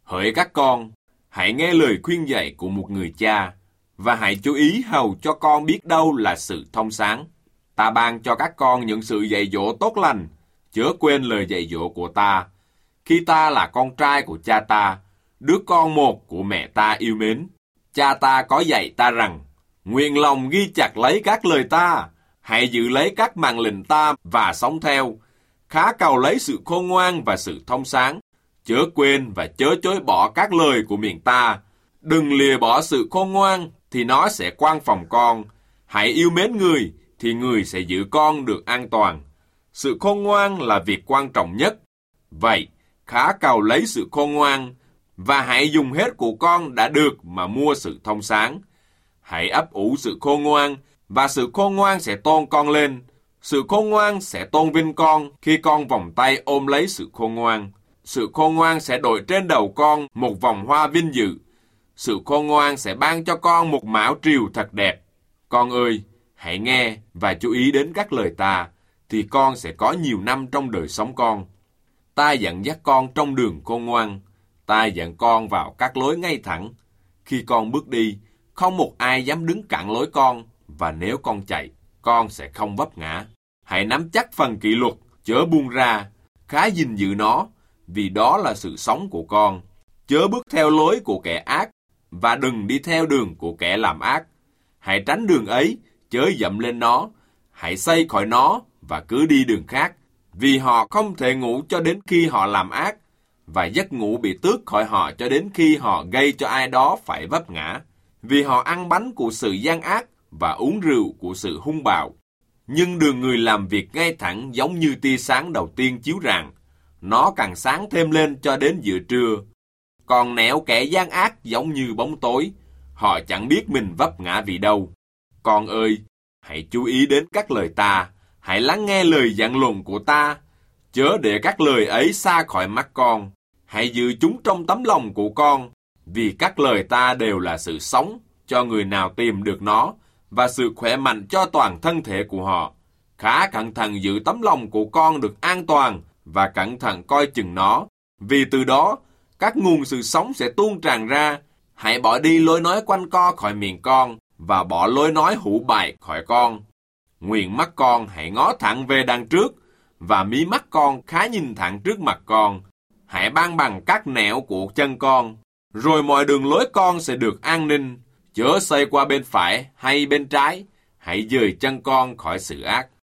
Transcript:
Hỡi các con, hãy nghe lời khuyên dạy của một người cha, và hãy chú ý hầu cho con biết đâu là sự thông sáng. Ta ban cho các con những sự dạy dỗ tốt lành, chớ quên lời dạy dỗ của ta. Khi ta là con trai của cha ta, đứa con một của mẹ ta yêu mến, cha ta có dạy ta rằng, nguyện lòng ghi chặt lấy các lời ta, hãy giữ lấy các mạng lệnh ta và sống theo. Khá cầu lấy sự khôn ngoan và sự thông sáng, chớ quên và chớ chối bỏ các lời của miệng ta. Đừng lìa bỏ sự khôn ngoan, thì nó sẽ quan phòng con. Hãy yêu mến người, thì người sẽ giữ con được an toàn. Sự khôn ngoan là việc quan trọng nhất. Vậy, khá cầu lấy sự khôn ngoan, và hãy dùng hết của con đã được mà mua sự thông sáng. Hãy ấp ủ sự khôn ngoan, và sự khôn ngoan sẽ tôn con lên. Sự khôn ngoan sẽ tôn vinh con khi con vòng tay ôm lấy sự khôn ngoan. Sự khôn ngoan sẽ đội trên đầu con một vòng hoa vinh dự. Sự khôn ngoan sẽ ban cho con một mão triều thật đẹp. Con ơi, hãy nghe và chú ý đến các lời ta, thì con sẽ có nhiều năm trong đời sống con. Ta dẫn dắt con trong đường khôn ngoan. Ta dẫn con vào các lối ngay thẳng. Khi con bước đi, không một ai dám đứng cản lối con, và nếu con chạy, con sẽ không vấp ngã. Hãy nắm chắc phần kỷ luật, chớ buông ra, khá gìn giữ nó, vì đó là sự sống của con. Chớ bước theo lối của kẻ ác, và đừng đi theo đường của kẻ làm ác. Hãy tránh đường ấy, chớ dẫm lên nó. Hãy xây khỏi nó, và cứ đi đường khác, vì họ không thể ngủ cho đến khi họ làm ác, và giấc ngủ bị tước khỏi họ cho đến khi họ gây cho ai đó phải vấp ngã. Vì họ ăn bánh của sự gian ác, và uống rượu của sự hung bạo. Nhưng đường người làm việc ngay thẳng giống như tia sáng đầu tiên chiếu rạng, nó càng sáng thêm lên cho đến giữa trưa. Còn nẻo kẻ gian ác giống như bóng tối, họ chẳng biết mình vấp ngã vì đâu. Con ơi, hãy chú ý đến các lời ta, hãy lắng nghe lời dặn luận của ta, chớ để các lời ấy xa khỏi mắt con. Hãy giữ chúng trong tấm lòng của con, vì các lời ta đều là sự sống cho người nào tìm được nó, và sự khỏe mạnh cho toàn thân thể của họ. Khá cẩn thận giữ tấm lòng của con được an toàn, và cẩn thận coi chừng nó, vì từ đó các nguồn sự sống sẽ tuôn tràn ra. Hãy bỏ đi lối nói quanh co khỏi miệng con, và bỏ lối nói hủ bại khỏi con. Nguyện mắt con hãy ngó thẳng về đằng trước, và mí mắt con khá nhìn thẳng trước mặt con. Hãy ban bằng các nẻo của chân con, rồi mọi đường lối con sẽ được an ninh. Chớ xoay qua bên phải hay bên trái, hãy dời chân con khỏi sự ác.